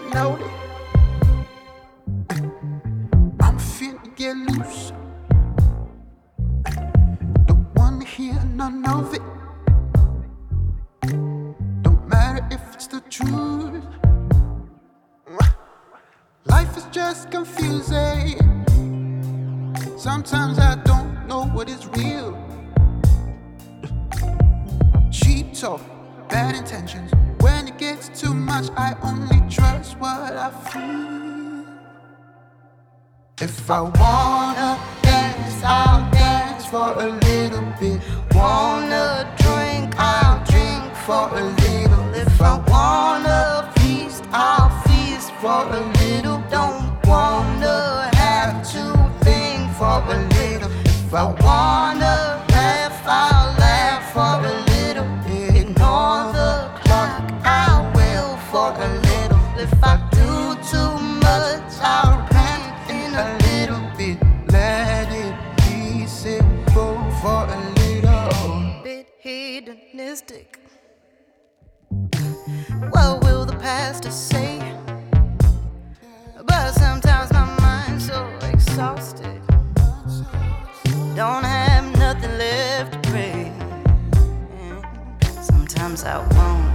loaded. I'm finna get loose. Don't wanna hear none of it. Don't matter if it's the truth. Life is just confusing. Sometimes I don't know what is real. Cheap talk, bad intentions. When it gets too much, I only trust what I feel. If I wanna dance, I'll dance for a little bit. Wanna drink, I'll drink for a little. If I wanna feast, I'll feast for a little. Don't wanna have to think for a little. If I wanna laugh, I'll laugh for a little. Ignore the clock, I will for a little. If I do too much, I'll repent in a little bit. Let it be simple for a little. Bit hedonistic. What will the pastor say? But sometimes my mind's so exhausted. Don't have nothing left to pray. Sometimes I won't.